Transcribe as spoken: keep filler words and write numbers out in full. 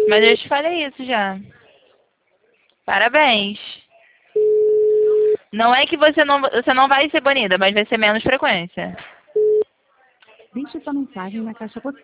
Mas eu te falei isso já. Parabéns. Não é que você não, você não vai ser banida, mas vai ser menos frequência. Deixe sua mensagem na caixa postal.